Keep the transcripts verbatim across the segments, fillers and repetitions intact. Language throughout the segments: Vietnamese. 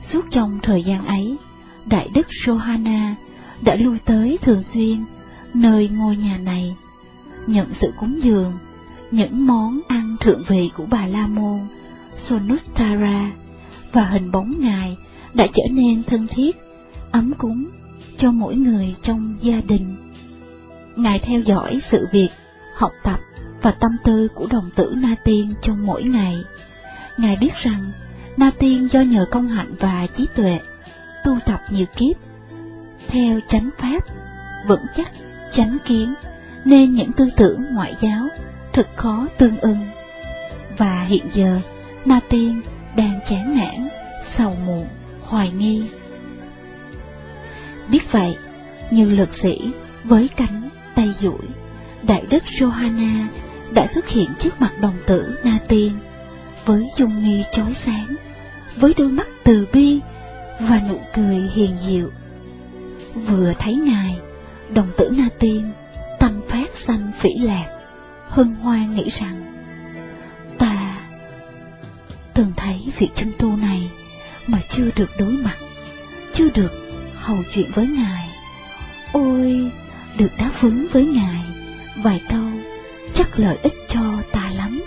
Suốt trong thời gian ấy, Đại đức Sohana đã lui tới thường xuyên nơi ngôi nhà này, nhận sự cúng dường, những món ăn thượng vị của Bà La Môn Sonuttara, và hình bóng Ngài đã trở nên thân thiết, ấm cúng cho mỗi người trong gia đình. Ngài theo dõi sự việc, học tập và tâm tư của đồng tử Na Tiên trong mỗi ngày. Ngài biết rằng Na Tiên do nhờ công hạnh và trí tuệ tu tập nhiều kiếp theo chánh pháp, vững chắc, chánh kiến, nên những tư tưởng ngoại giáo thật khó tương ưng. Và hiện giờ Na Tiên đang chán nản, sầu muộn, hoài nghi. Biết vậy, như lực sĩ với cánh tay duỗi, Đại đức Sohana đã xuất hiện trước mặt đồng tử Na Tiên với dung nghi chói sáng, với đôi mắt từ bi và nụ cười hiền diệu. Vừa thấy Ngài, đồng tử Na Tiên tâm phát sanh phỉ lạc, hân hoan nghĩ rằng: ta từng thấy vị chân tu này mà chưa được đối mặt, chưa được hầu chuyện với Ngài. Ôi, được đáp vấn với Ngài vài câu chắc lợi ích cho ta lắm.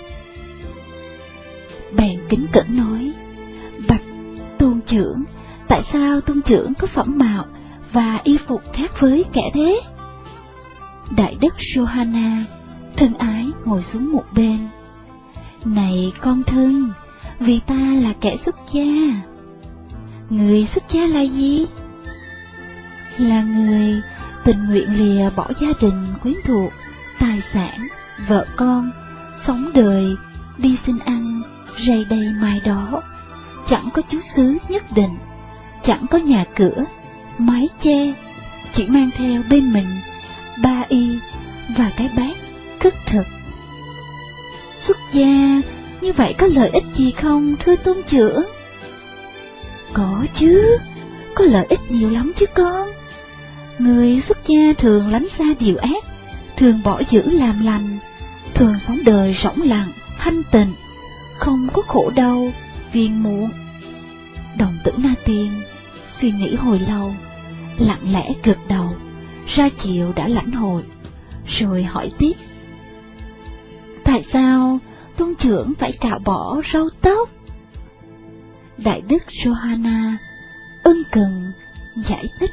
Bèn kính cẩn nói: bạch tôn trưởng, tại sao tôn trưởng có phẩm mạo và y phục khác với kẻ thế? Đại đức Sohana thân ái ngồi xuống một bên. Này con thân, vì ta là kẻ xuất gia. Người xuất gia là gì? Là người tình nguyện lìa bỏ gia đình quyến thuộc, tài sản, vợ con, sống đời, đi xin ăn, rầy đây mai đó, chẳng có chú xứ nhất định, chẳng có nhà cửa, mái che, chỉ mang theo bên mình ba y và cái bát cất thực. Xuất gia như vậy có lợi ích gì không, thưa tôn trưởng? Có chứ, có lợi ích nhiều lắm chứ con. Người xuất gia thường lánh xa điều ác, thường bỏ giữ làm lành, thường sống đời rỗng lặng, thanh tịnh, không có khổ đau, phiền muộn. Đồng tử Na Tiên suy nghĩ hồi lâu, lặng lẽ gật đầu, ra chiều đã lãnh hội, rồi hỏi tiếp: tại sao tôn trưởng phải cạo bỏ râu tóc? Đại đức Sohana ân cần giải thích: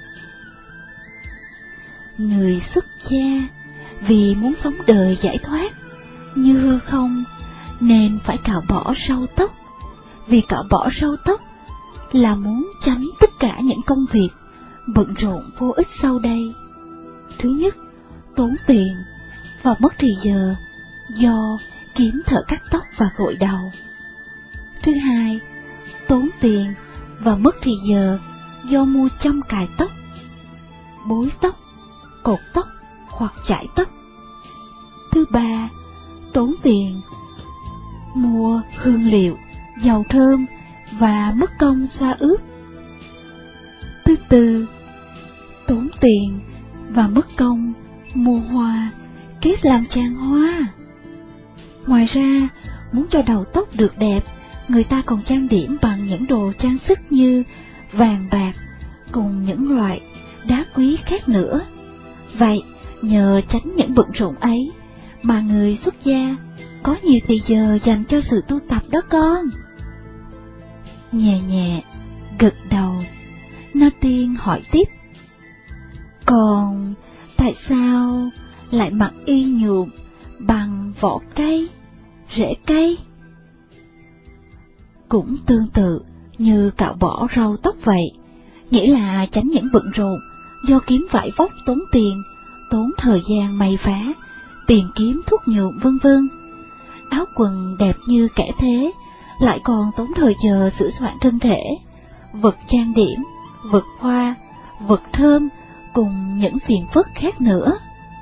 người xuất gia vì muốn sống đời giải thoát như hư không nên phải cạo bỏ râu tóc. Vì cạo bỏ râu tóc là muốn tránh tất cả những công việc bận rộn vô ích sau đây. Thứ nhất, tốn tiền và mất thì giờ do kiếm thợ cắt tóc và gội đầu. Thứ hai, tốn tiền và mất thì giờ do mua châm cài tóc, bối tóc, cột tóc hoặc chải tóc. Thứ ba, tốn tiền mua hương liệu, dầu thơm và mất công xoa ướp. Thứ tư, tốn tiền và mất công mua hoa, kết làm trang hoa. Ngoài ra, muốn cho đầu tóc được đẹp, người ta còn trang điểm bằng những đồ trang sức như vàng bạc cùng những loại đá quý khác nữa. Vậy, nhờ tránh những bận rộn ấy mà người xuất gia có nhiều thời giờ dành cho sự tu tập đó con. Nhẹ nhẹ gật đầu, Na Tiên hỏi tiếp: còn tại sao lại mặc y nhuộm bằng vỏ cây, rễ cây? Cũng tương tự như cạo bỏ râu tóc vậy, nghĩa là tránh những bận rộn do kiếm vải vóc tốn tiền, tốn thời gian may vá, tìm kiếm thuốc nhuộm vân vân. Áo quần đẹp như kẻ thế lại còn tốn thời giờ sửa soạn thân thể, vật trang điểm, vật hoa, vật thơm cùng những phiền phức khác nữa.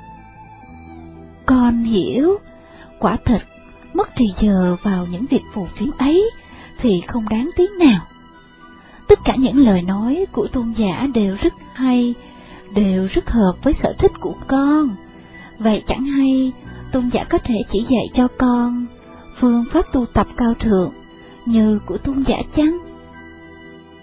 Con hiểu, quả thật mất thì giờ vào những việc phù phiếm ấy thì không đáng tiếng nào. Tất cả những lời nói của tôn giả đều rất hay, đều rất hợp với sở thích của con. Vậy chẳng hay tôn giả có thể chỉ dạy cho con phương pháp tu tập cao thượng như của tôn giả chăng?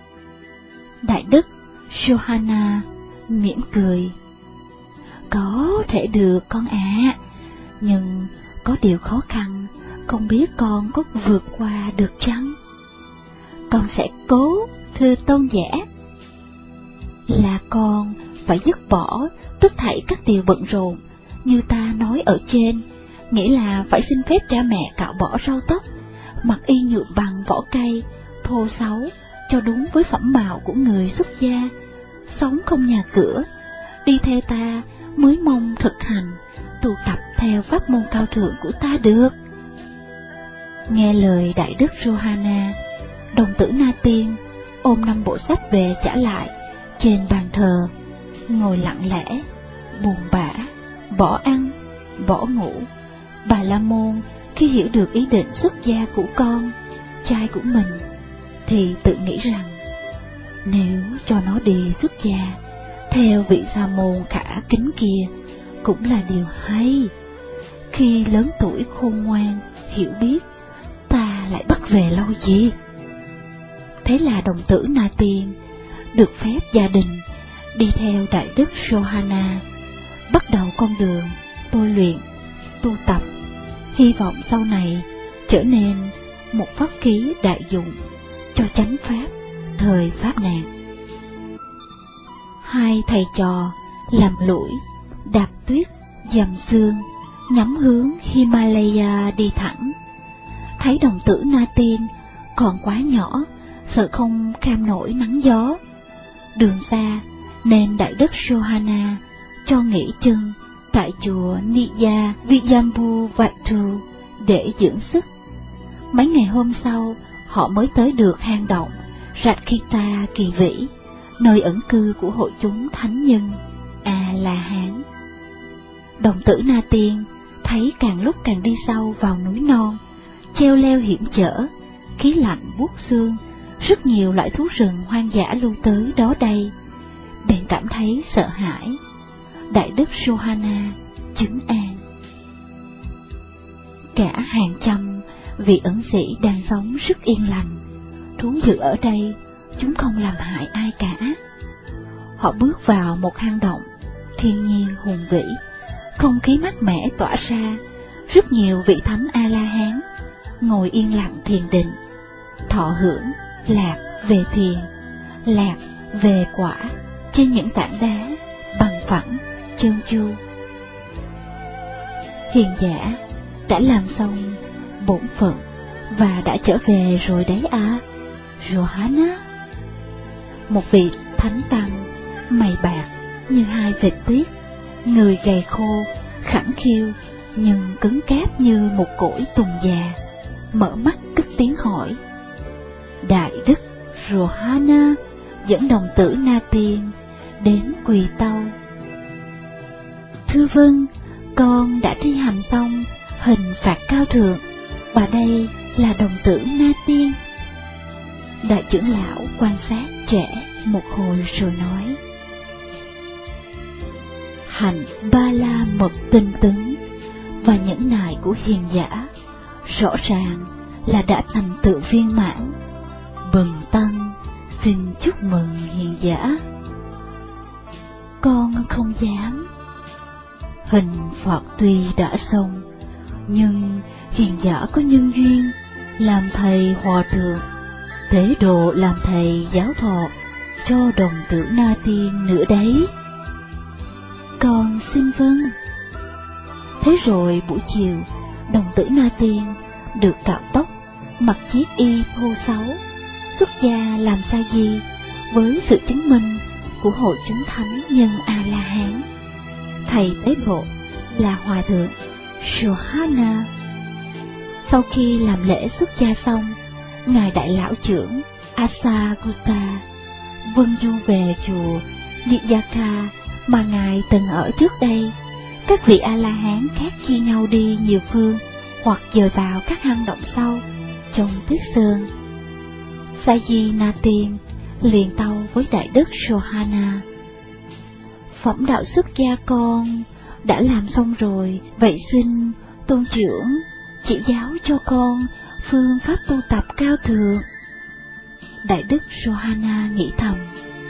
Đại đức Johanna mỉm cười. Có thể được con ạ, à, nhưng có điều khó khăn, không biết con có vượt qua được chăng? Con sẽ cố, thưa tôn giả. Là con phải dứt bỏ tất thảy các điều bận rộn như ta nói ở trên, nghĩa là phải xin phép cha mẹ cạo bỏ râu tóc, mặc y nhuộm bằng vỏ cây, thô xấu cho đúng với phẩm mạo của người xuất gia, sống không nhà cửa, đi theo ta mới mong thực hành, tu tập theo pháp môn cao thượng của ta được. Nghe lời đại đức Johanna, đồng tử Na Tiên ôm năm bộ sách về trả lại trên bàn thờ, ngồi lặng lẽ, buồn bã, bỏ ăn, bỏ ngủ. Bà La Môn khi hiểu được ý định xuất gia của con trai của mình, thì tự nghĩ rằng nếu cho nó đi xuất gia theo vị sa môn khả kính kia cũng là điều hay. Khi lớn tuổi khôn ngoan, hiểu biết, ta lại bắt về lâu gì? Thế là đồng tử Na Tiên được phép gia đình đi theo đại đức Johanna, bắt đầu con đường tôi luyện, tu tập, hy vọng sau này trở nên một pháp khí đại dụng cho chánh pháp thời pháp nạn. Hai thầy trò làm lũi, đạp tuyết, dầm sương, nhắm hướng Himalaya đi thẳng. Thấy đồng tử Na Tiên còn quá nhỏ, sợ không kham nổi nắng gió, đường xa nên đại đức Johanna cho nghỉ chân tại chùa Niya Vijambu Vatu để dưỡng sức. Mấy ngày hôm sau, họ mới tới được hang động Rakkhita Kỳ Vĩ, nơi ẩn cư của hội chúng thánh nhân A-la-hán. Đồng tử Na Tiên thấy càng lúc càng đi sâu vào núi non, treo leo hiểm trở, khí lạnh buốt xương, rất nhiều loại thú rừng hoang dã lưu tới đó đây, bèn cảm thấy sợ hãi. Đại đức Johanna chứng an. Cả hàng trăm vị ẩn sĩ đang sống rất yên lành, thú dữ ở đây chúng không làm hại ai cả. Họ bước vào một hang động, thiên nhiên hùng vĩ, không khí mát mẻ tỏa ra. Rất nhiều vị thánh A-la-hán ngồi yên lặng thiền định, thọ hưởng lạc về thiền, lạc về quả trên những tảng đá bằng phẳng trơn tru. Hiền giả đã làm xong bổn phận và đã trở về rồi đấy à, Johanna. Một vị thánh tăng mày bạc như hai vệt tuyết, người gầy khô, khẳng khiu nhưng cứng cáp như một cỗi tùng già, mở mắt cất tiếng hỏi. Đại đức Johanna dẫn đồng tử Na Tiên đến quỳ tâu. Thưa vâng, con đã thi hành xong hình phạt cao thượng, và đây là đồng tử Na Tiên. Đại trưởng lão quan sát trẻ một hồi rồi nói. Hạnh ba la mật tinh tấn và nhẫn nại của hiền giả rõ ràng là đã thành tựu viên mãn. Bần tăng xin chúc mừng hiền giả. Con không dám. Hình phạt tuy đã xong, nhưng hiền giả có nhân duyên làm thầy hòa thượng, tế độ làm thầy giáo thọ cho đồng tử Na Tiên nữa đấy. Con xin vâng. Thế rồi buổi chiều, đồng tử Na Tiên được cạo tóc, mặc chiếc y thô xấu, xuất gia làm sa di với sự chứng minh của hội chúng thánh nhân A-la-hán. Thầy tế độ là hòa thượng Johanna. Sau khi làm lễ xuất gia xong, ngài đại lão trưởng Asagutta vâng du về chùa Niyaka mà ngài từng ở trước đây. Các vị A-la-hán khác chia nhau đi nhiều phương, hoặc dời vào các hang động sâu trong tuyết sơn. Sa-di Na Tiên liền tâu với đại đức Johanna. Phẩm đạo xuất gia con đã làm xong rồi, vậy xin tôn trưởng chỉ giáo cho con phương pháp tu tập cao thượng. Đại đức Johanna nghĩ thầm,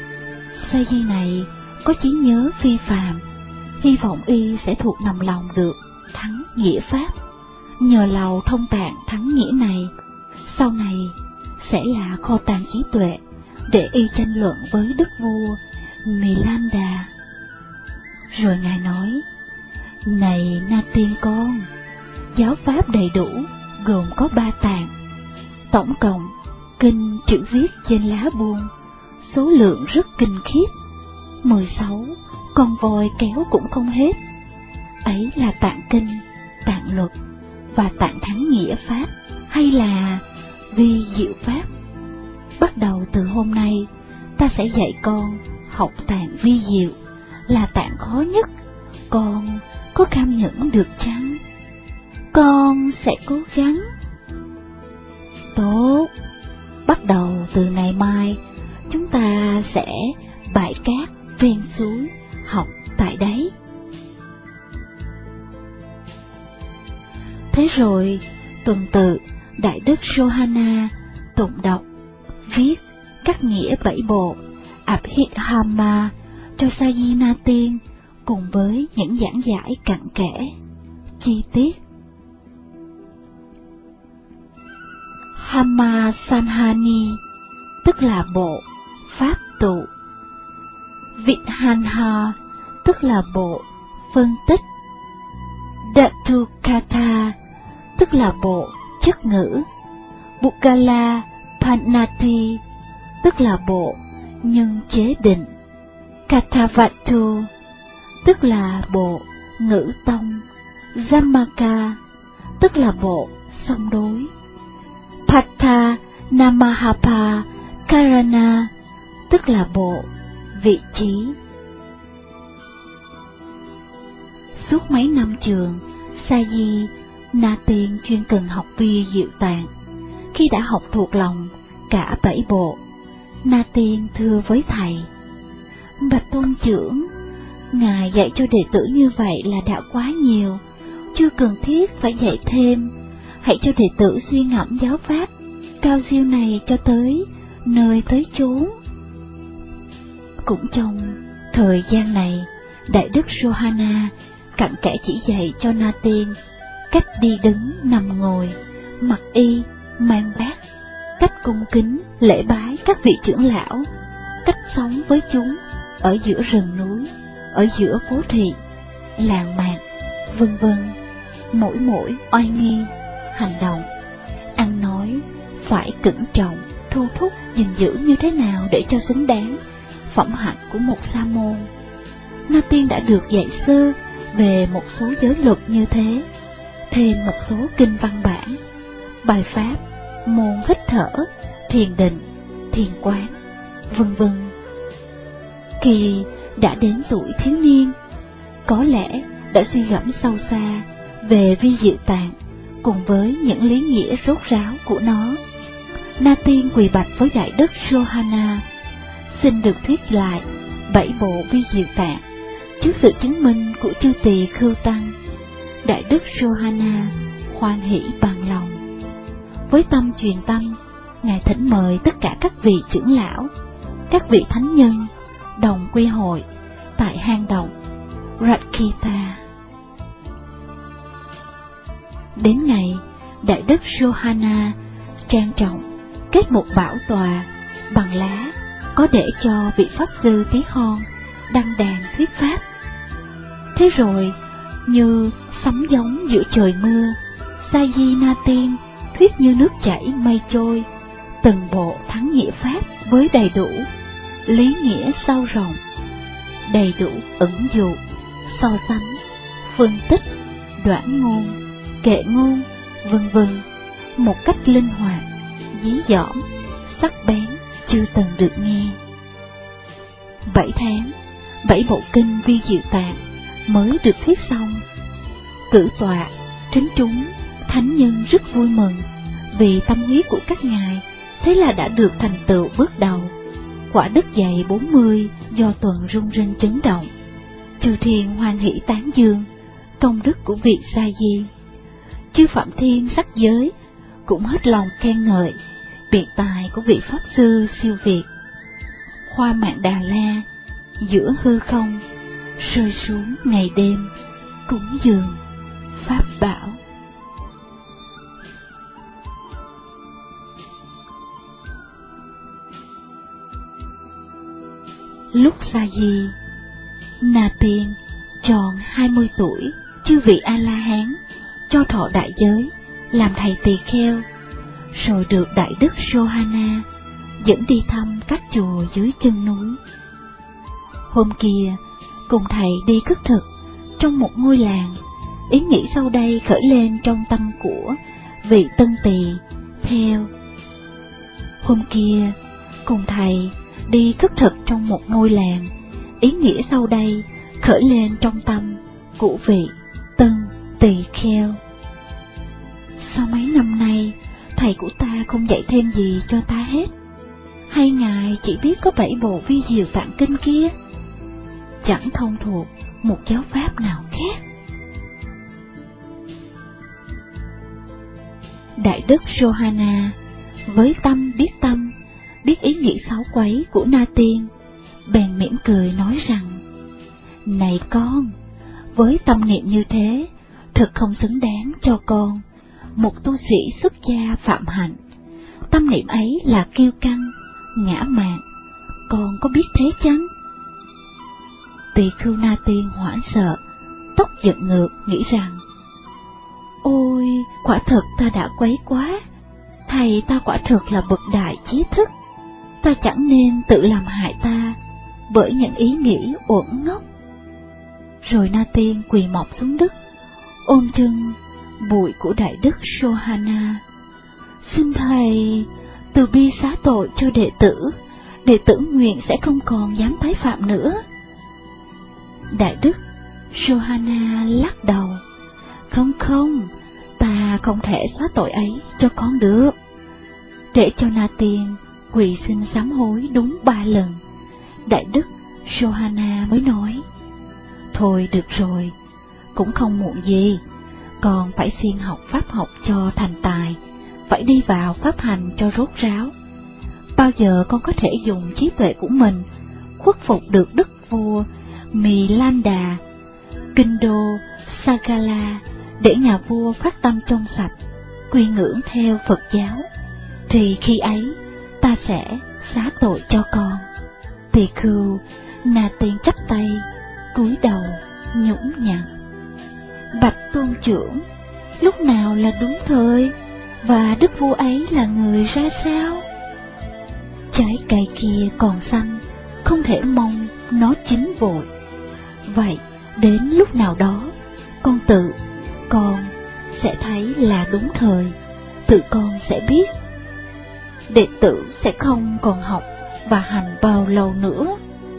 Sa di này có trí nhớ phi phàm, hy vọng y sẽ thuộc nằm lòng được thắng nghĩa pháp. Nhờ lầu thông tạng thắng nghĩa này, sau này sẽ là kho tàng trí tuệ để y tranh luận với đức vua Milanda. Rồi ngài nói: này Na Tiên con, giáo pháp đầy đủ gồm có ba tạng, tổng cộng kinh chữ viết trên lá buông, số lượng rất kinh khiếp, mười sáu con voi kéo cũng không hết. Ấy là tạng kinh, tạng luật và tạng thắng nghĩa pháp, hay là vi diệu pháp. Bắt đầu từ hôm nay, ta sẽ dạy con học tạng vi diệu, là tạng khó nhất. Con có cam nhẫn được chăng? Con sẽ cố gắng. Tốt, bắt đầu từ ngày mai, chúng ta sẽ bãi cát ven suối học tại đấy. Thế rồi, tuần tự, Đại đức Sohana tụng đọc, viết các nghĩa bảy bộ Abhidhamma cho Sa di Na Tiên, cùng với những giảng giải cặn kẽ, chi tiết. Hamma Sanhani tức là bộ pháp tụ, Vidhanha tức là bộ phân tích, Datukatha tức là bộ chất ngữ, Bukala Panati tức là bộ nhân chế định, Kathavatu tức là bộ ngữ tông, Zammaka tức là bộ song đối, Patha Namahapa Karana tức là bộ vị trí. Suốt mấy năm trường, Sa di Na Tiên chuyên cần học vi diệu tạng. Khi đã học thuộc lòng cả bảy bộ, Na Tiên thưa với thầy: bạch tôn trưởng, ngài dạy cho đệ tử như vậy là đã quá nhiều, chưa cần thiết phải dạy thêm. Hãy cho đệ tử suy ngẫm giáo pháp cao siêu này cho tới nơi tới chốn. Cũng trong thời gian này, Đại đức Sohana cặn kẽ chỉ dạy cho Na Tiên cách đi đứng nằm ngồi, mặc y mang bát, cách cung kính lễ bái các vị trưởng lão, cách sống với chúng ở giữa rừng núi, ở giữa phố thị, làng mạc, vân vân. Mỗi mỗi oai nghi, hành động, ăn nói phải cẩn trọng, thu thúc, gìn giữ như thế nào để cho xứng đáng phẩm hạnh của một sa môn. Na Tiên đã được dạy sơ về một số giới luật như thế, thêm một số kinh văn bản, bài pháp, môn hít thở, thiền định, thiền quán, vân vân. Khi đã đến tuổi thiếu niên, có lẽ đã suy gẫm sâu xa về vi diệu tạng cùng với những lý nghĩa rốt ráo của nó. Na Tiên quỳ bạch với Đại đức Sohana, xin được thuyết lại bảy bộ vi diệu tạng trước sự chứng minh của chư tỳ khưu tăng. Đại đức Sohana hoan hỷ bằng lòng. Với tâm truyền tâm, ngài thỉnh mời tất cả các vị trưởng lão, các vị thánh nhân đồng quy hội tại hang động Rakkhita. Đến ngày, Đại đức Sohana trang trọng kết một bảo tòa bằng lá, có để cho vị pháp sư tí hon đăng đàn thuyết pháp. Thế rồi, như sấm giống giữa trời mưa, Sa di Na Tiên thuyết như nước chảy mây trôi, từng bộ thắng nghĩa pháp với đầy đủ lý nghĩa sâu rộng, đầy đủ ẩn dụ, so sánh, phân tích, đoạn ngôn, kệ ngôn, vân vân, một cách linh hoạt, dí dỏm, sắc bén chưa từng được nghe. Bảy tháng, bảy bộ kinh vi diệu tạng mới được thuyết xong. Cử tọa, trấn chúng, thánh nhân rất vui mừng vì tâm huyết của các ngài, thế là đã được thành tựu bước đầu. Quả đất dày bốn mươi do tuần rung rinh chấn động. Chư thiên hoan hỷ tán dương công đức của vị Sa di. Chư phạm thiên sắc giới cũng hết lòng khen ngợi biện tài của vị pháp sư siêu việt. hoa mạn Đà La giữa hư không rơi xuống ngày đêm, cúng dường pháp bảo. Lúc Sa Di, Na Tiên tròn hai mươi tuổi, chư vị A-la-hán cho thọ đại giới, làm thầy tỳ kheo, rồi được Đại Đức Sohana dẫn đi thăm các chùa dưới chân núi. Hôm kia, cùng thầy đi khất thực trong một ngôi làng, ý nghĩ sau đây khởi lên trong tâm của vị tân tỳ theo. Hôm kia, cùng thầy đi khất thực trong một ngôi làng, ý nghĩa sau đây khởi lên trong tâm của vị tân tỳ kheo. Sau mấy năm nay, thầy của ta không dạy thêm gì cho ta hết, hay ngài chỉ biết có bảy bộ vi diệu tạng kinh kia, chẳng thông thuộc một giáo pháp nào khác. Đại Đức Sohana với tâm biết tâm, biết ý nghĩ xấu quấy của Na Tiên, bèn mỉm cười nói rằng: Này con, với tâm niệm như thế, thật không xứng đáng cho con, một tu sĩ xuất gia phạm hạnh. Tâm niệm ấy là kiêu căng, ngã mạn, con có biết thế chăng? Tỳ khưu Na Tiên hoảng sợ, tóc giận ngược, nghĩ rằng: Ôi, quả thật ta đã quấy quá, thầy ta quả thật là bậc đại trí thức, ta chẳng nên tự làm hại ta bởi những ý nghĩ uẩn ngốc. Rồi Na Tiên quỳ mọp xuống đất, ôm chân bụi của Đại Đức Sohana: Xin thầy từ bi xá tội cho đệ tử, đệ tử nguyện sẽ không còn dám tái phạm nữa. Đại Đức Sohana lắc đầu: Không không, ta không thể xóa tội ấy cho con được. Để cho Na Tiên quỳ xin sám hối đúng ba lần, Đại Đức Sohana mới nói: Thôi được rồi, cũng không muộn gì, con phải siêng học pháp học cho thành tài, phải đi vào pháp hành cho rốt ráo. Bao giờ con có thể dùng trí tuệ của mình khuất phục được đức vua Milanda, kinh đô Sagala, để nhà vua phát tâm trong sạch, quy ngưỡng theo Phật giáo, thì khi ấy ta sẽ xá tội cho con. Tỳ khưu Na Tiên chắp tay cúi đầu nhũng nhặn: Bạch tôn trưởng, lúc nào là đúng thời, và đức vua ấy là người ra sao? Trái cây kia còn xanh, không thể mong nó chín vội. Vậy đến lúc nào đó, con tự con sẽ thấy là đúng thời, tự con sẽ biết. Đệ tử sẽ không còn học và hành bao lâu nữa.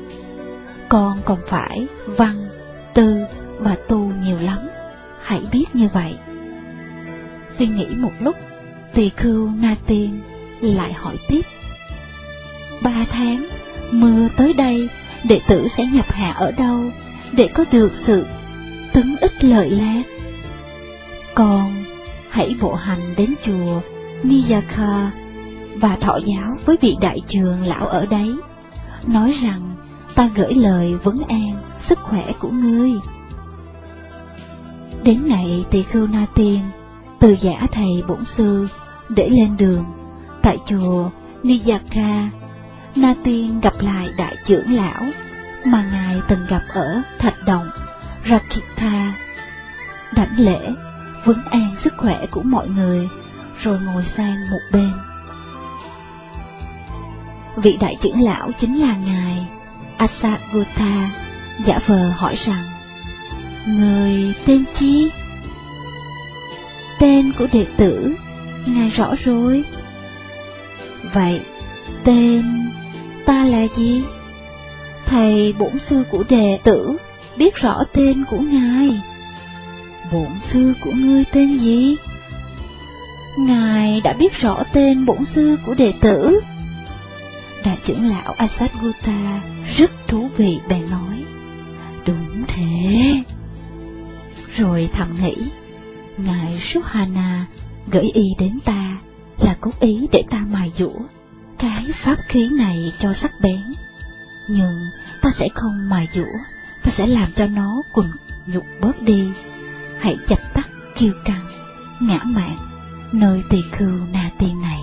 Con còn phải văn, tư và tu nhiều lắm, hãy biết như vậy. Suy nghĩ một lúc, Tỳ khưu Na Tiên lại hỏi tiếp: Ba tháng mưa tới đây, đệ tử sẽ nhập hạ ở đâu để có được sự tấn ích lợi lạc? Con hãy bộ hành đến chùa Niyaka và thọ giáo với vị đại trường lão ở đấy, nói rằng ta gửi lời vấn an sức khỏe của ngươi. Đến ngày Tỳ khưu Na Tiên từ giả thầy bổn sư để lên đường, tại chùa Niyaka, Na Tiên gặp lại đại trưởng lão mà ngài từng gặp ở thạch động Rakita, đảnh lễ vấn an sức khỏe của mọi người, rồi ngồi sang một bên. Vị đại trưởng lão chính là ngài Asagota, giả vờ hỏi rằng: Người tên chi? Tên của đệ tử ngài rõ rồi. Vậy tên ta là gì? Thầy bổn sư của đệ tử biết rõ tên của ngài. Bổn sư của ngươi tên gì? Ngài đã biết rõ tên bổn sư của đệ tử. Đại trưởng lão Asagota rất thú vị bèn nói: Đúng thế. Rồi thầm nghĩ, ngài Sohana gửi ý đến ta là cố ý để ta mài dũa cái pháp khí này cho sắc bén, Nhưng ta sẽ không mài dũa, ta sẽ làm cho nó quần nhục bớt đi. Hãy dập tắt kiêu căng, ngã mạn nơi tỳ khưu Na Tiên này.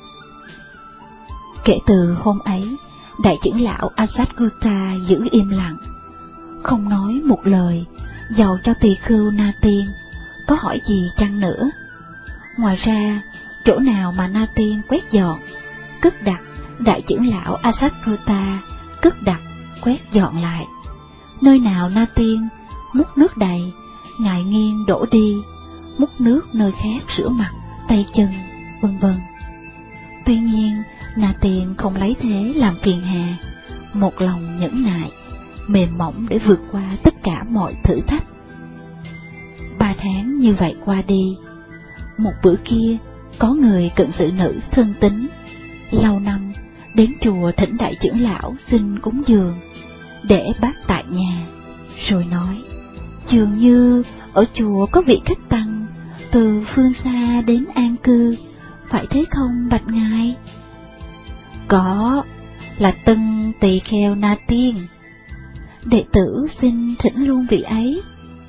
Kể từ hôm ấy, đại trưởng lão Asatgutta giữ im lặng, không nói một lời, dầu cho tỳ khưu Na Tiên có hỏi gì chăng nữa. Ngoài ra, chỗ nào mà Na Tiên quét dọn, cất đặt, đại trưởng lão Asatgutta cất đặt, quét dọn lại. Nơi nào Na Tiên múc nước đầy, ngài nghiêng đổ đi, múc nước nơi khác rửa mặt, tay chân, vân vân. Tuy nhiên, Na Tiên không lấy thế làm phiền hà, một lòng nhẫn nại, mềm mỏng để vượt qua tất cả mọi thử thách. Ba tháng như vậy qua đi, một bữa kia, có người cận sự nữ thân tín, lâu năm đến chùa thỉnh đại trưởng lão xin cúng dường, để bác tại nhà, rồi nói, dường như ở chùa có vị khách tăng từ phương xa đến an cư, phải thế không bạch ngài? Có, là Tân Tỳ Kheo Na Tiên. Đệ tử xin thỉnh luôn vị ấy.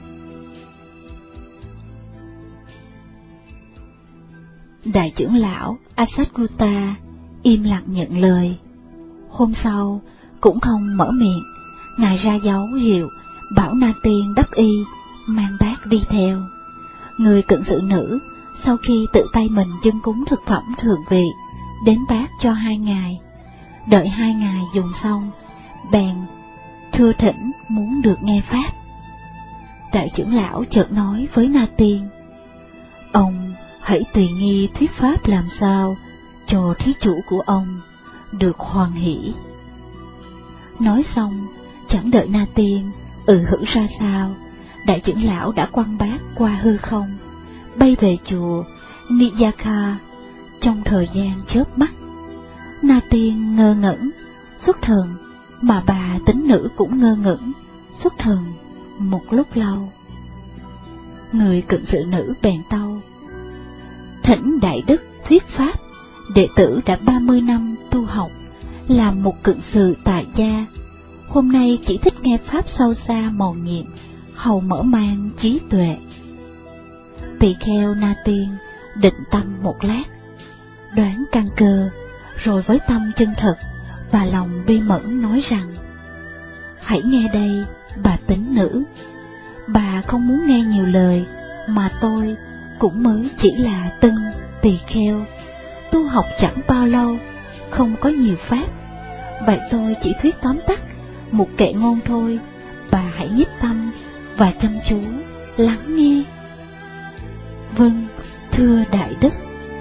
Đại trưởng lão Asatgutta im lặng nhận lời. Hôm sau cũng không mở miệng, ngài ra dấu hiệu bảo Na Tiên đắp y, mang bát đi theo. Người cận sự nữ sau khi tự tay mình dâng cúng thực phẩm thượng vị, đến bát cho hai ngài. Đợi hai ngài dùng xong, bèn thưa thỉnh muốn được nghe pháp. Đại trưởng lão chợt nói với Na Tiên, ông hãy tùy nghi thuyết pháp làm sao cho thí chủ của ông được hoan hỷ. Nói xong, chẳng đợi Na Tiên ừ hử ra sao, đại trưởng lão đã quăng bát qua hư không, bay về chùa Niyaka trong thời gian chớp mắt. Na Tiên ngơ ngẩn, xuất thần, mà bà tín nữ cũng ngơ ngẩn, xuất thần một lúc lâu. Người cận sự nữ bèn tâu, thỉnh đại đức thuyết pháp, đệ tử đã ba mươi năm tu học, làm một cận sự tại gia, hôm nay chỉ thích nghe pháp sâu xa mầu nhiệm, hầu mở mang trí tuệ. Tỳ kheo Na Tiên định tâm một lát, đoán căn cơ, rồi với tâm chân thật và lòng bi mẫn nói rằng, hãy nghe đây, bà tín nữ, bà không muốn nghe nhiều lời, mà tôi cũng mới chỉ là Tân Tỳ Kheo, tu học chẳng bao lâu, không có nhiều pháp, vậy tôi chỉ thuyết tóm tắt một kệ ngôn thôi, bà hãy nhiếp tâm và chăm chú lắng nghe. Vâng, thưa đại đức.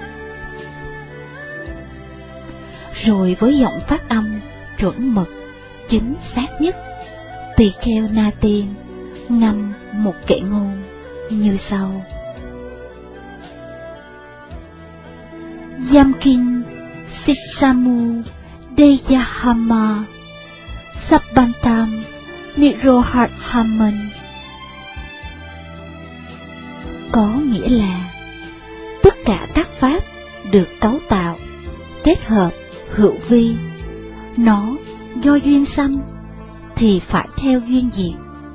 Rồi với giọng phát âm chuẩn mực, chính xác nhất, tỳ kheo Na Tiên ngâm một kệ ngôn như sau: Yamkin Sisamu Deyahama Sabbantam Nirohaman. Có nghĩa là tất cả các pháp được cấu tạo, kết hợp, hữu vi, nó do duyên sanh thì phải theo duyên diệt.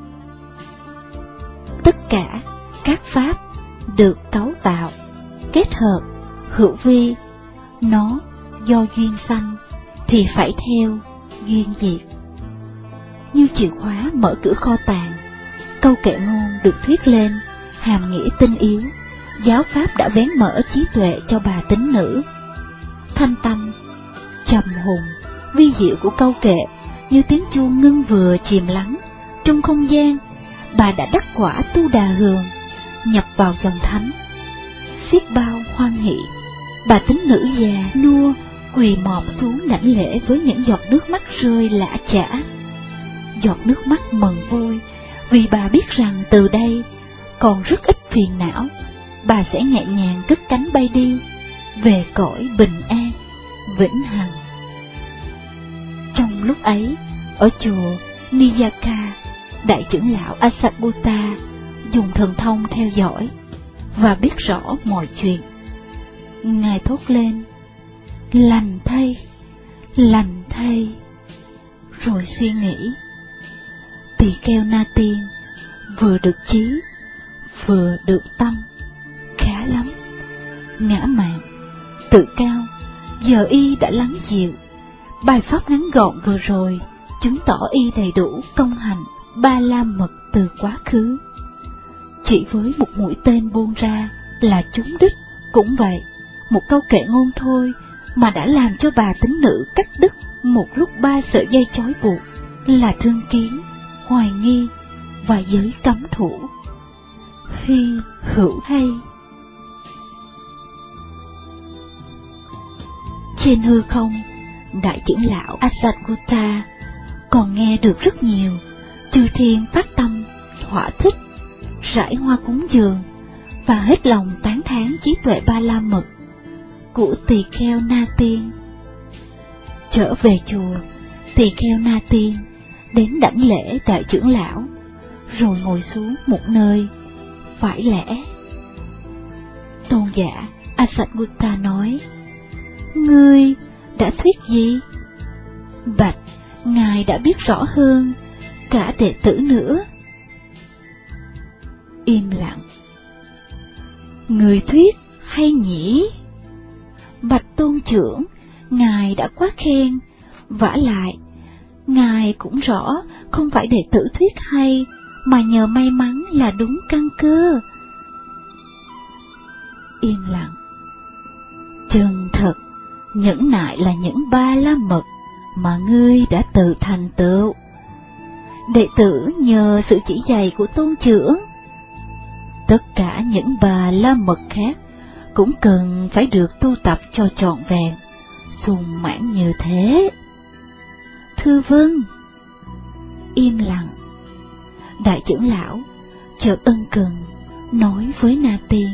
Tất cả các pháp được cấu tạo, kết hợp, hữu vi, nó do duyên sanh thì phải theo duyên diệt. Như chìa khóa mở cửa kho tàng, câu kệ ngôn được thuyết lên, hàm nghĩa tinh yếu, giáo pháp đã vén mở trí tuệ cho bà tín nữ. Thanh tâm, trầm hùng, vi diệu của câu kệ như tiếng chuông ngưng vừa chìm lắng trong không gian, bà đã đắc quả tu đà hường, nhập vào dòng thánh. Xiết bao hoan hỷ, bà tín nữ già nua quỳ mọp xuống đảnh lễ với những giọt nước mắt rơi lã chã. Giọt nước mắt mừng vui, vì bà biết rằng từ đây còn rất ít phiền não, bà sẽ nhẹ nhàng cất cánh bay đi về cõi bình an vĩnh hằng. Trong lúc ấy, ở chùa Niyaka, đại trưởng lão Asatgutta dùng thần thông theo dõi và biết rõ mọi chuyện. Ngài thốt lên: lành thay, lành thay. rồi suy nghĩ. Tỳ kheo Na Tiên vừa được trí, vừa được tâm, khá lắm. Ngã mạn, tự cao, giờ y đã lắng dịu. Bài pháp ngắn gọn vừa rồi chứng tỏ y đầy đủ công hành ba la mật từ quá khứ. Chỉ với một mũi tên buông ra là trúng đích. Cũng vậy, một câu kệ ngôn thôi mà đã làm cho bà tín nữ cắt đứt một lúc ba sợi dây chói buộc là thương kiến, hoài nghi và giới cấm thủ. Hy hữu hay. Trên hư không, đại trưởng lão Asatgutta còn nghe được rất nhiều chư thiên phát tâm thỏa thích, rải hoa cúng dường và hết lòng tán thán trí tuệ ba la mật của tỳ kheo Na Tiên. Trở về chùa, tỳ kheo Na Tiên đến đảnh lễ đại trưởng lão, rồi ngồi xuống một nơi phải lẽ. Tôn giả Asatgutta nói: Ngươi đã thuyết gì? Bạch, ngài đã biết rõ hơn cả đệ tử nữa. Im lặng. Người thuyết hay nhỉ? Bạch tôn trưởng, ngài đã quá khen. Vả lại, ngài cũng rõ không phải đệ tử thuyết hay, mà nhờ may mắn là đúng căn cơ. Im lặng. Chân thật, nhẫn nại là những ba la mật mà ngươi đã tự thành tựu. Đệ tử nhờ sự chỉ dạy của tôn trưởng. Tất cả những ba la mật khác cũng cần phải được tu tập cho trọn vẹn, sung mãn như thế. Thưa vâng. Im lặng. Đại trưởng lão chợt ân cần nói với Na Tiên: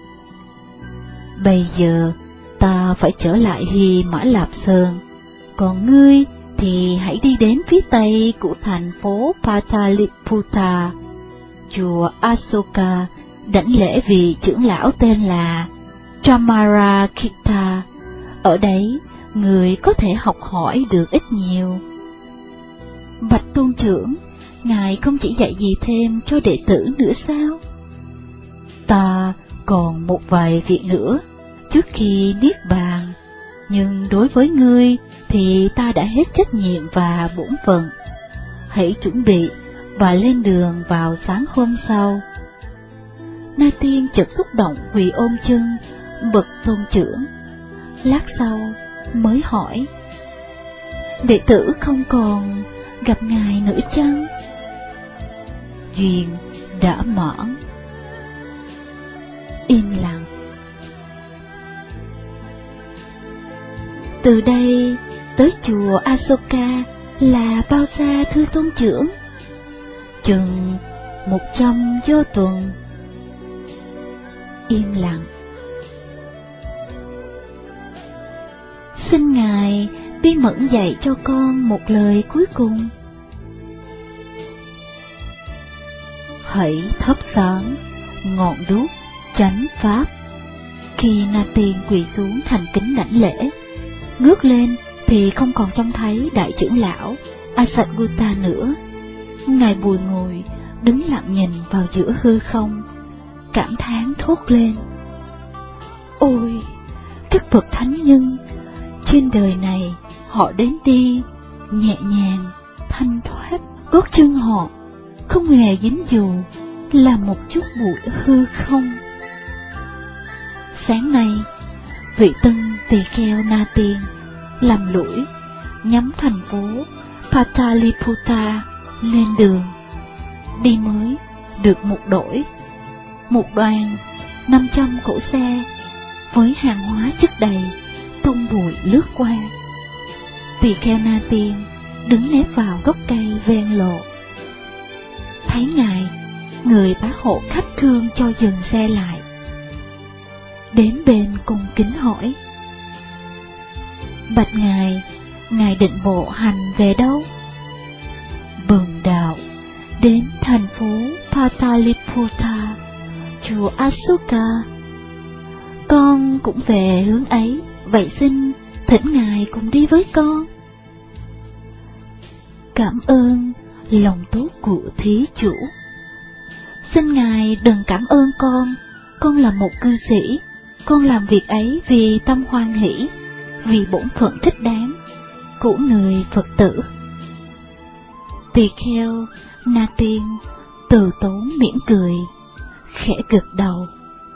Bây giờ ta phải trở lại Hy Mã Lạp Sơn, còn ngươi thì hãy đi đến phía tây của thành phố Pataliputta, chùa Asoka, đảnh lễ vị trưởng lão tên là Tramarakita. Ở đấy, người có thể học hỏi được ít nhiều. Bạch tôn trưởng, ngài không chỉ dạy gì thêm cho đệ tử nữa sao? Ta còn một vài việc nữa trước khi niết bàn, nhưng đối với ngươi thì ta đã hết trách nhiệm và bổn phận. Hãy chuẩn bị và lên đường vào sáng hôm sau. Na Tiên chợt xúc động quỳ ôm chân bậc tôn trưởng. Lát sau mới hỏi: Đệ tử không còn gặp ngài nữa chăng? Duyên đã mãn. Im lặng. Từ đây tới chùa Asoka là bao xa thưa tôn trưởng? Chừng một trăm vô tuần. Im lặng. Xin ngài bi mẫn dạy cho con một lời cuối cùng. Hãy thắp sáng ngọn đuốc chánh pháp. Khi Na Tiên quỳ xuống thành kính đảnh lễ, ngước lên thì không còn trông thấy đại trưởng lão Asatgutta nữa. Ngài bùi ngồi đứng lặng nhìn vào giữa hư không, cảm thán thốt lên: Ôi, các bậc thánh nhân trên đời này, họ đến đi nhẹ nhàng, thanh thoát, gót chân họ không hề dính dù là một chút bụi hư không. Sáng nay, vị tân tỳ kheo Na Tiên làm lũi nhắm thành phố Pataliputta lên đường. Đi mới được một đổi, một đoàn năm trăm cỗ xe với hàng hóa chất đầy tung bụi lướt qua. Tỳ kheo Na Tiên đứng nép vào gốc cây ven lộ. Thấy ngài, người bá hộ khách thương cho dừng xe lại. Đến bên cung kính hỏi: Bạch ngài, ngài định bộ hành về đâu? Bần đạo đến thành phố Pataliputta, chùa Asoka. Con cũng về hướng ấy, vậy xin thỉnh ngài cùng đi với con. Cảm ơn lòng tốt của thí chủ. Xin Ngài đừng cảm ơn con, con là một cư sĩ, con làm việc ấy vì tâm hoan hỷ, vì bổn phận thích đáng của người Phật tử. Tỳ kheo Na Tiên từ tốn mỉm cười, khẽ gật đầu.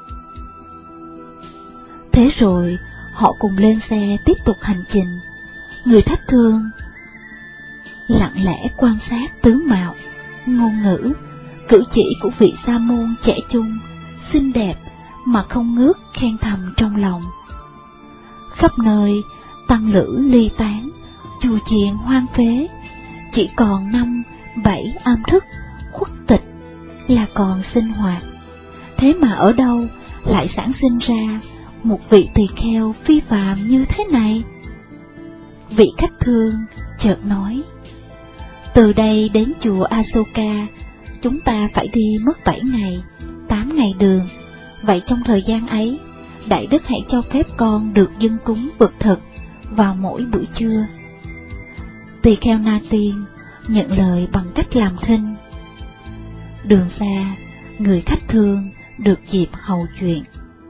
Thế rồi họ cùng lên xe tiếp tục hành trình. Người thất thương lặng lẽ quan sát tướng mạo, ngôn ngữ, cử chỉ của vị sa môn trẻ trung, xinh đẹp mà không ngớt khen thầm trong lòng. Khắp nơi tăng lữ ly tán, chùa chiền hoang phế, chỉ còn năm bảy am thức khuất tịch là còn sinh hoạt. Thế mà ở đâu lại sản sinh ra một vị tỳ kheo phi phàm như thế này? Vị khách thương chợt nói: từ đây đến chùa Asoka, chúng ta phải đi mất bảy ngày, tám ngày đường. Vậy trong thời gian ấy, Đại Đức hãy cho phép con được dâng cúng vật thực vào mỗi buổi trưa. Tỳ kheo Na Tiên nhận lời bằng cách làm thinh. Đường xa, người khách thương được dịp hầu chuyện.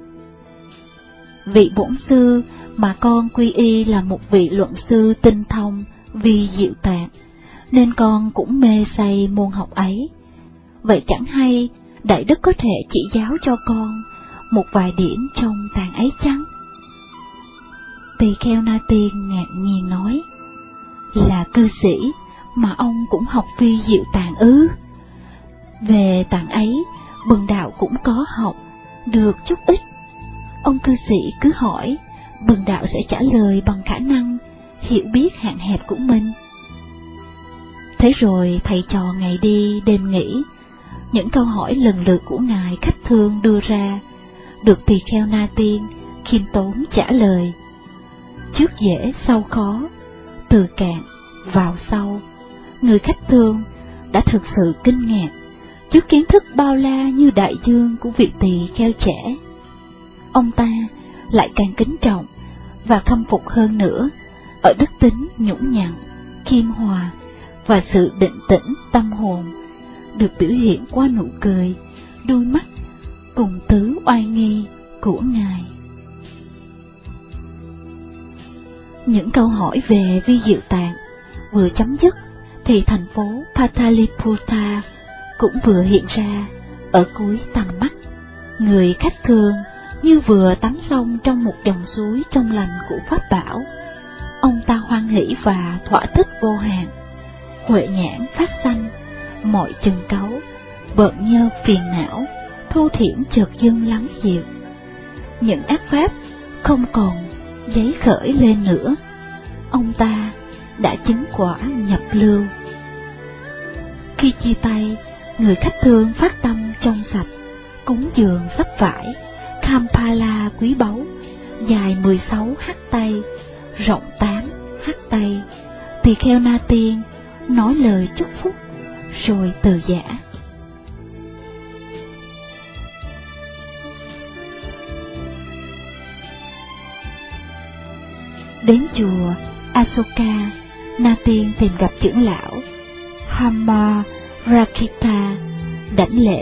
Vị bổn sư mà con quy y là một vị luận sư tinh thông vi diệu tạng, nên con cũng mê say môn học ấy. Vậy chẳng hay Đại Đức có thể chỉ giáo cho con một vài điểm trong tạng ấy chăng? Tỳ kheo Na Tiên ngạc nhiên nói: là cư sĩ mà ông cũng học vi diệu tạng ư? Về tạng ấy, bần đạo cũng có học được chút ít. Ông cư sĩ cứ hỏi, bần đạo sẽ trả lời bằng khả năng hiểu biết hạn hẹp của mình. Thế rồi thầy trò ngày đi đêm nghỉ, những câu hỏi lần lượt của ngài khách thương đưa ra được tỳ kheo Na Tiên khiêm tốn trả lời. Trước dễ sau khó, từ cạn vào sâu, người khách thương đã thực sự kinh ngạc trước kiến thức bao la như đại dương của vị tỳ kheo trẻ. Ông ta lại càng kính trọng và khâm phục hơn nữa ở đức tính nhũng nhặn, khiêm hòa và sự định tĩnh tâm hồn được biểu hiện qua nụ cười, đôi mắt cùng tứ oai nghi của ngài. Những câu hỏi về vi diệu tạng vừa chấm dứt thì thành phố Pataliputta cũng vừa hiện ra ở cuối tầm mắt. Người khách thương như vừa tắm xong trong một dòng suối trong lành của Pháp bảo. Ông ta hoan hỷ và thỏa thích vô hạn. Huệ nhãn phát sanh, mọi chừng cáu, bợn nhơ phiền não, thô thiển chợt dâng lắng dịu. Những ác pháp không còn giấy khởi lên nữa. Ông ta đã chứng quả nhập lưu. Khi chia tay, người khách thương phát tâm trong sạch, cúng dường sắp vải Kampala quý báu, dài mười sáu hắt tay, rộng tám hắt tay. Tỳ kheo Na Tiên nói lời chúc phúc rồi từ giã. Đến chùa Asoka, Na Tiên tìm gặp trưởng lão Hamarakita, đảnh lễ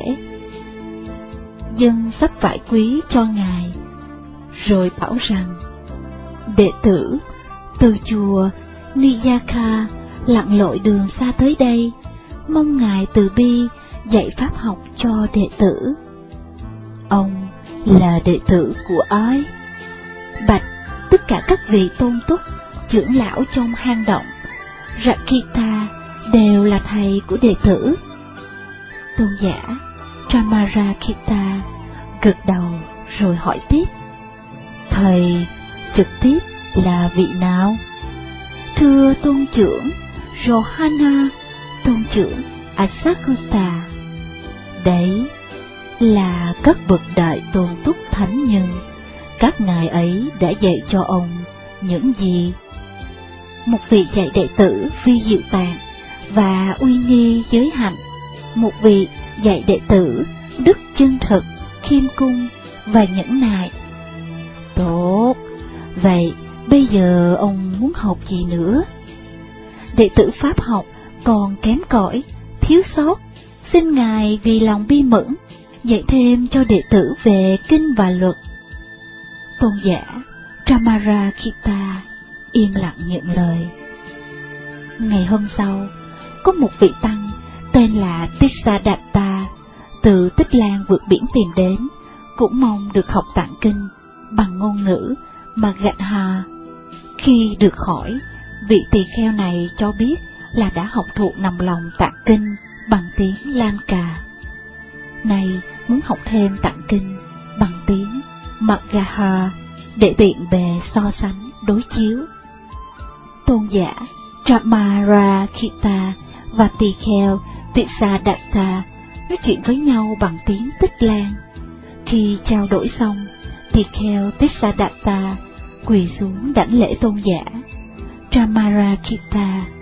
dâng sắp vải quý cho ngài, rồi bảo rằng: đệ tử từ chùa Niyaka lặn lội đường xa tới đây, mong ngài từ bi dạy pháp học cho đệ tử. Ông là đệ tử của ai? Bạch tất cả các vị tôn túc trưởng lão trong hang động Rakita đều là thầy của đệ tử. Tôn giả Chamarakita gật đầu rồi hỏi tiếp: thầy trực tiếp là vị nào? Thưa tôn trưởng Johanna, tôn trưởng Asakusa. Đấy là các bậc đại tôn túc thánh nhân. Các ngài ấy đã dạy cho ông những gì? Một vị dạy đệ tử vi diệu tạng và uy nghi giới hạnh, một vị dạy đệ tử đức chân thực, khiêm cung và nhẫn nại. Tốt, vậy bây giờ ông muốn học gì nữa? Đệ tử pháp học còn kém cỏi, thiếu sót, xin Ngài vì lòng bi mẫn dạy thêm cho đệ tử về kinh và luật. Tôn giả Brahmarakkhita im lặng nhận lời. Ngày hôm sau, có một vị tăng tên là Tissadatta từ Tích Lan vượt biển tìm đến, cũng mong được học tạng kinh bằng ngôn ngữ Magadha. Khi được hỏi, vị tỳ kheo này cho biết là đã học thuộc nằm lòng tạng kinh bằng tiếng Lanka. Nay muốn học thêm tạng kinh bằng tiếng Magadha để tiện bề so sánh đối chiếu. Tôn giả Brahmarakkhita và tỳ kheo Tissadatta nói chuyện với nhau bằng tiếng Tích Lan. Khi trao đổi xong, tỳ kheo Tissadatta quỳ xuống đảnh lễ tôn giả Brahmarakkhita.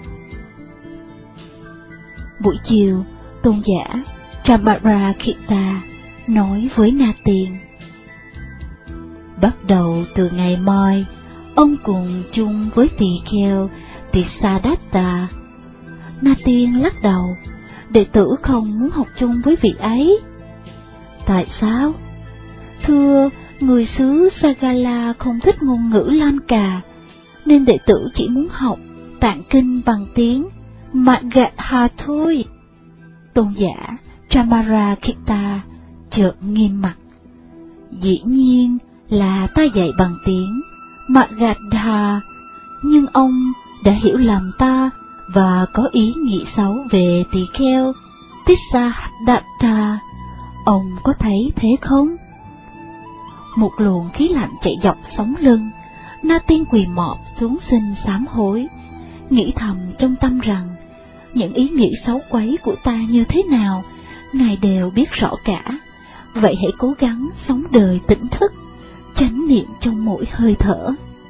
Buổi chiều, tôn giả Brahmarakkhita nói với Na Tiên: bắt đầu từ ngày mai, ông cùng chung với tỳ kheo Tissadatta. Na Tiên lắc đầu: đệ tử không muốn học chung với vị ấy. Tại sao? Thưa, người xứ Sagala không thích ngôn ngữ Lanka, nên đệ tử chỉ muốn học tạng kinh bằng tiếng Magadha thôi. Tôn giả Brahmarakkhita chợt nghiêm mặt: dĩ nhiên là ta dạy bằng tiếng Magadha, nhưng ông đã hiểu lầm ta và có ý nghĩ xấu về tỳ kheo Tissadatta. Ông có thấy thế không? Một luồng khí lạnh chạy dọc sống lưng. Na Tiên quỳ mọp xuống xin sám hối, nghĩ thầm trong tâm rằng những ý nghĩ xấu quấy của ta như thế nào Ngài đều biết rõ cả. Vậy hãy cố gắng sống đời tỉnh thức, chánh niệm trong mỗi hơi thở.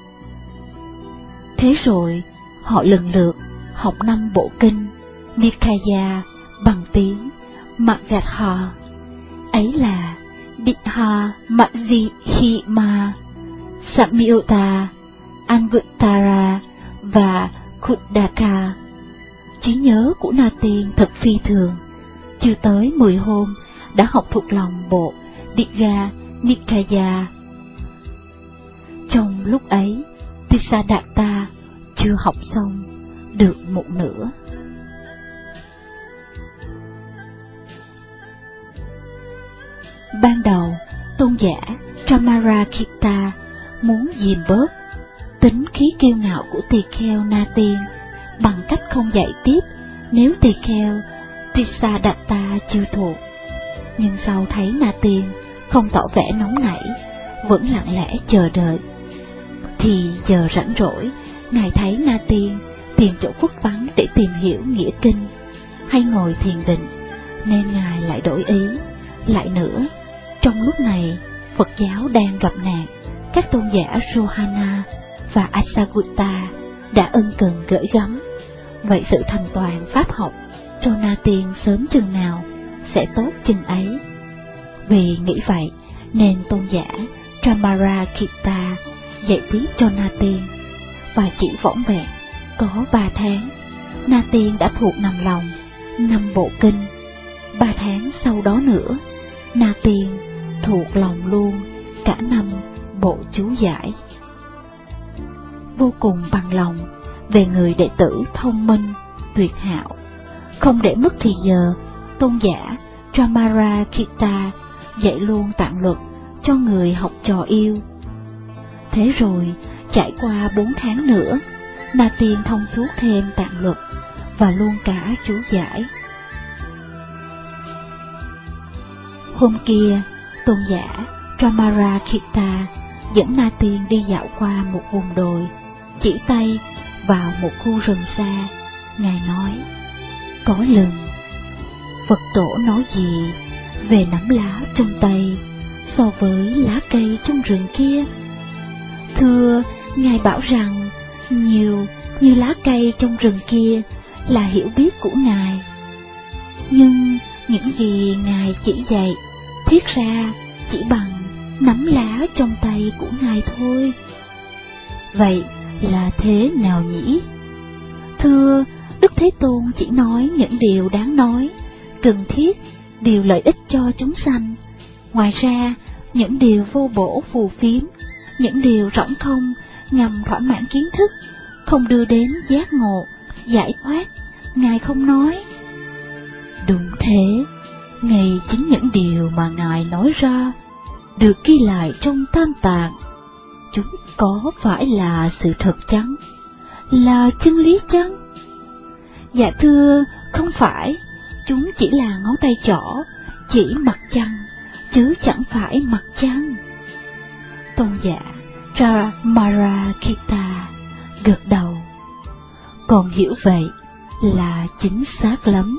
Thế rồi họ lần lượt học năm bộ kinh Nikaya bằng tiếng Magadha, ấy là Diha Majjhima, Samyutta, Anvuttara và Khuddaka. Trí nhớ của Na Tiên thật phi thường, chưa tới mười hôm đã học thuộc lòng bộ Digha Nikaya. Trong lúc ấy, Tissadatta chưa học xong được một nửa. Ban đầu, tôn giả Brahmarakkhita muốn dìm bớt tính khí kiêu ngạo của tỳ kheo Na Tiên bằng cách không dạy tiếp nếu tỳ kheo Tissadatta chưa thuộc. Nhưng sau thấy Na Tiên không tỏ vẻ nóng nảy, vẫn lặng lẽ chờ đợi, thì giờ rảnh rỗi, Ngài thấy Na Tiên tìm chỗ khuất vắng để tìm hiểu nghĩa kinh hay ngồi thiền định, nên Ngài lại đổi ý. Lại nữa, trong lúc này Phật giáo đang gặp nạn, các tôn giả Rohana và Asagutta đã ân cần gửi gắm. Vậy sự thành toàn pháp học cho Na Tiên sớm chừng nào sẽ tốt chừng ấy. Vì nghĩ vậy nên tôn giả Brahmarakkhita dạy tiếp cho Na Tiên, và chỉ vỏn vẹn có ba tháng, Na Tiên đã thuộc nằm lòng năm bộ kinh. Ba tháng sau đó nữa, Na Tiên thuộc lòng luôn cả năm bộ chú giải. Vô cùng bằng lòng về người đệ tử thông minh, tuyệt hảo, không để mất thì giờ, tôn giả Brahmarakkhita dạy luôn tạng luật cho người học trò yêu. Thế rồi, trải qua bốn tháng nữa, Na Tiên thông suốt thêm tạng luật và luôn cả chú giải. Hôm kia, tôn giả Brahmarakkhita dẫn Na Tiên đi dạo qua một vùng đồi, chỉ tay vào một khu rừng xa. Ngài nói: có lần Phật tổ nói gì về nắm lá trong tay so với lá cây trong rừng kia? Thưa, Ngài bảo rằng nhiều như lá cây trong rừng kia là hiểu biết của Ngài, nhưng những gì Ngài chỉ dạy thiết ra chỉ bằng nắm lá trong tay của Ngài thôi. Vậy là thế nào nhỉ? Thưa, Đức Thế Tôn chỉ nói những điều đáng nói, cần thiết, điều lợi ích cho chúng sanh. Ngoài ra, những điều vô bổ phù phiếm, những điều rỗng không nhằm thỏa mãn kiến thức, không đưa đến giác ngộ, giải thoát, Ngài không nói. Đúng thế, ngay chính những điều mà Ngài nói ra, được ghi lại trong Tam Tạng, chúng có phải là sự thật chăng? Là chân lý chăng? Dạ thưa, không phải, chúng chỉ là ngón tay trỏ, chỉ mặt trăng, chứ chẳng phải mặt trăng. Tôn giả Ramarakita gật đầu. Còn hiểu vậy là chính xác lắm.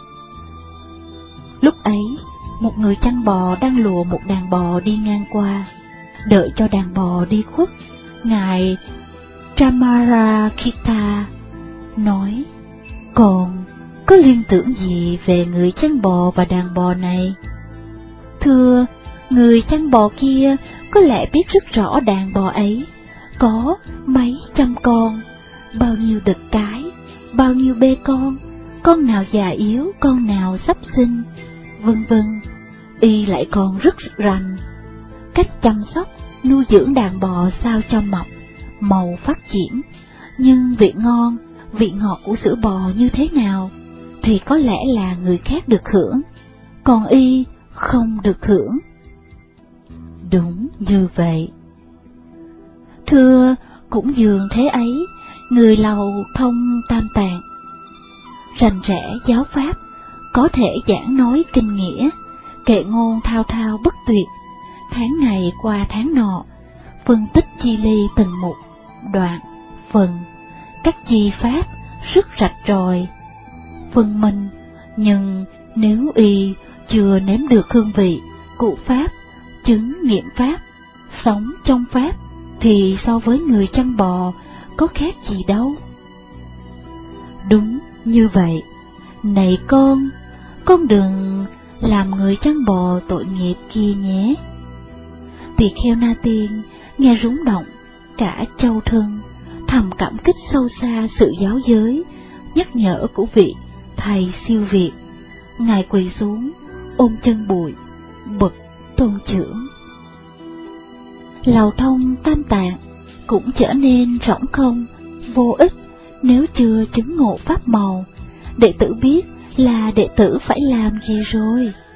Lúc ấy, một người chăn bò đang lùa một đàn bò đi ngang qua. Đợi cho đàn bò đi khuất, Ngài Ramarakita nói: còn có liên tưởng gì về người chăn bò và đàn bò này? Thưa, người chăn bò kia có lẽ biết rất rõ đàn bò ấy có mấy trăm con, bao nhiêu đực cái, bao nhiêu bê con, con nào già yếu, con nào sắp sinh, vân vân. Y lại còn rất rành cách chăm sóc, nuôi dưỡng đàn bò sao cho mập, màu phát triển. Nhưng vị ngon, vị ngọt của sữa bò như thế nào thì có lẽ là người khác được hưởng, còn y không được hưởng. Đúng như vậy. Thưa, cũng dường thế ấy, người lầu thông Tam Tạng, rành rẽ giáo pháp, có thể giảng nói kinh nghĩa, kệ ngôn thao thao bất tuyệt, tháng ngày qua tháng nọ, phân tích chi ly từng mục, đoạn, phần, các chi pháp rất rạch ròi, phân minh. Nhưng nếu y chưa nếm được hương vị cụ pháp, chứng nghiệm pháp, sống trong pháp, thì so với người chăn bò có khác gì đâu. Đúng như vậy. Này con, con đừng làm người chăn bò tội nghiệp kia nhé. Tỳ kheo Na Tiên nghe rúng động cả châu thân, thầm cảm kích sâu xa sự giáo giới, nhắc nhở của vị thầy siêu việt. Ngài quỳ xuống, ôm chân bụi, bậc tôn trưởng. Lầu thông Tam Tạng cũng trở nên rỗng không, vô ích nếu chưa chứng ngộ pháp màu. Đệ tử biết là đệ tử phải làm gì rồi.